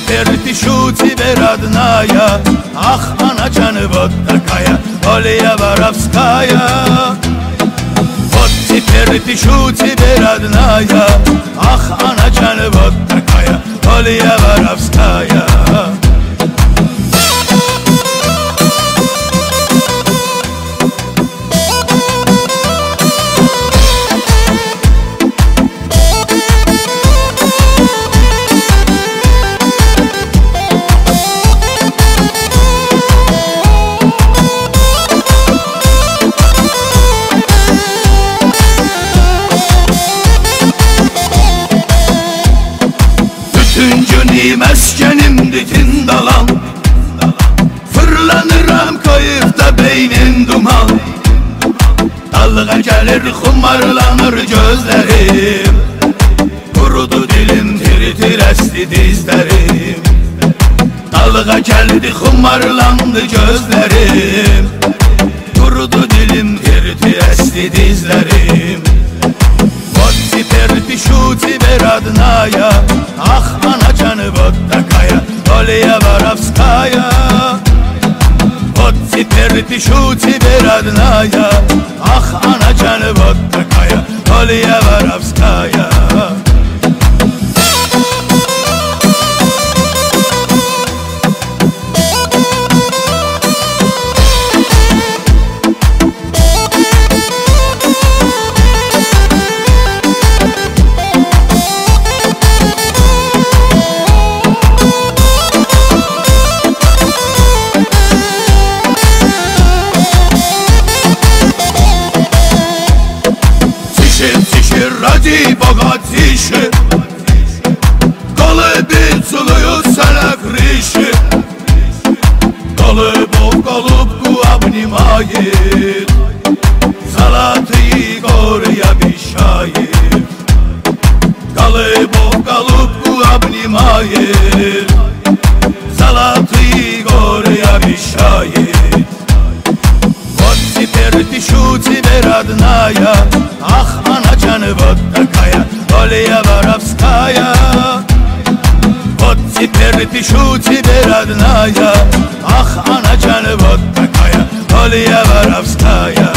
теперь пишу тебе, родная. Ах, она Джаны вот такая, Оля Воровская. Вот теперь пишу тебе, родная. Ах, она Джаны вот такая, Оля Воровская. Tüncünü meskenimdi tindalan. Fırlanıram kayıfta beynin duman. Dalga gelir xumarlanır gözlerim. Kurudu dilim tir esti dizlerim. Dalga geldi xumarlandı gözlerim. Kurudu dilim tir esti dizlerim. Вот теперь пишу тебе, родная. Ах, она Джаны вот такая, Оля Воровская. Вот теперь пишу тебе, родная. Ах, она Джаны вот такая, Оля Воровская. Ради Бога тише, голуби целуют на крыше. Голубов голубку обнимает, золотые горы обещает. Голубов голубку обнимает, золотые горы обещает. Вот теперь пишу тебе, родная. Ах, она Джаны вот такая, Оля Воровская. Вот теперь пишу тебе, родная. Ах, она Джаны вот такая, Оля Воровская.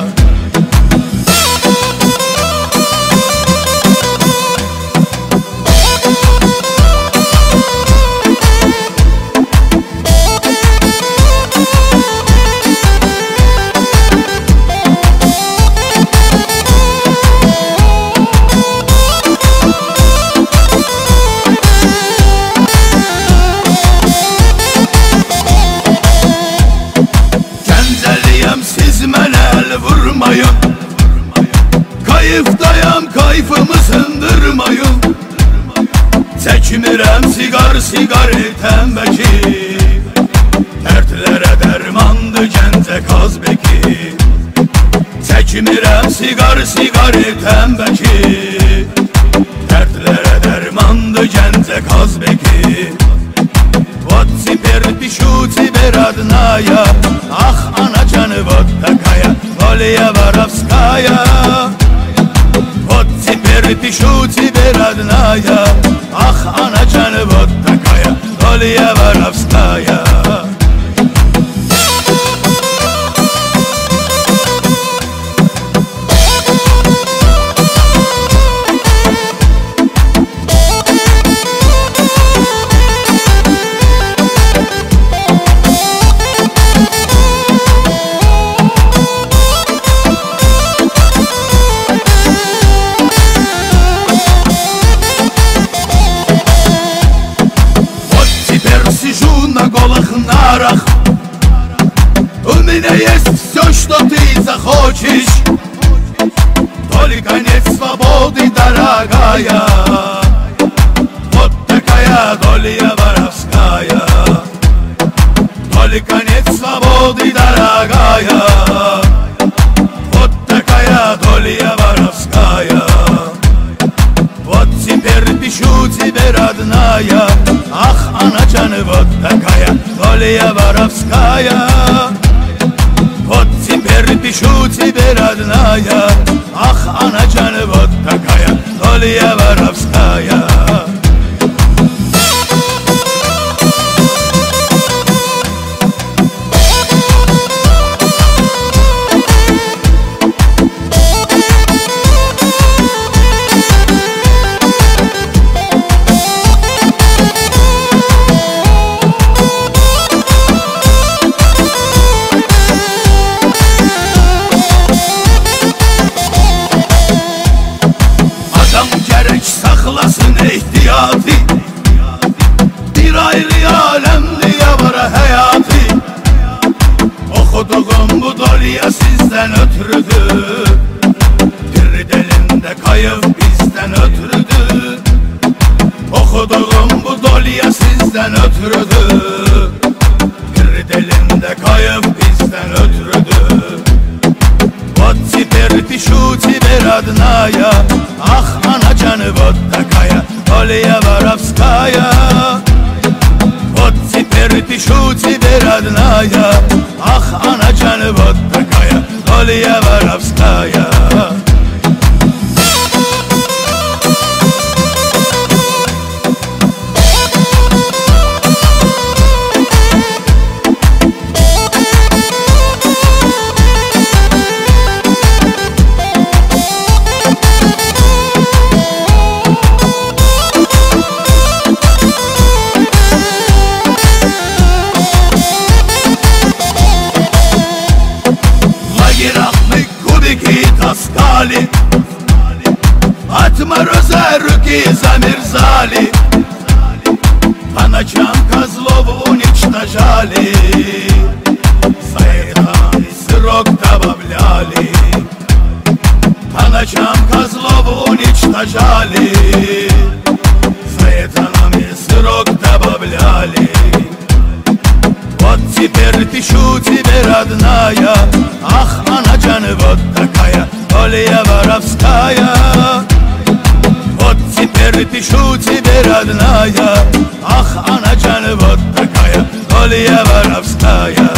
Siz mənə əl vurmayın. Kayıfdayam, kayfımı sındırmayın. Çəkmirəm siqaret təmbəki. Dərdlərə dərmandı gəncə qazbəki. Çəkmirəm siqaret təmbəki. Dərdlərə dərmandı gəncə qazbəki. Вот теперь пишу тебе, родная. Ах, она Джаны вот такая, Оля Воровская. Вот теперь пишу тебе, родная. Ах, она Джаны вот такая, Оля Воровская. Сижу на голых нарах. У меня есть все, что ты захочешь. Только нет свободы, дорогая. Вот такая Оля Воровская. Только нет свободы, дорогая. Вот такая Оля Воровская. Вот теперь пишу тебе, родная. Ах, она Джаны вот такая, Оля Воровская. Вот теперь пишу тебе, родная. Ах, она Джаны вот такая, Оля Воровская. keyfiyatı. Bir ayrı alemdi yavara hayatı. Okuduğum bu doluya sizden ötürüdür. Bir delinde kayıp bizden ötürüdür. Okuduğum bu doluya sizden ötürüdür. Bir delinde kayıp bizden ötürüdür. Вот теперь пишу тебе, родная, ах, она canı вот такая, Олья воровская. Вот теперь пишу тебе, родная, ах, она canı вот такая, Олья воровская. Таскали от мороза руки замерзали, по ночам козлов уничтожали, за это срок добавляли. По ночам козлов уничтожали, за это нам и срок добавляли. Вот теперь пишу тебе, родная, ах, она canı вот такая, Олья воровская. Вот теперь пишу тебе, родная, ах, она canı вот такая, Олья воровская.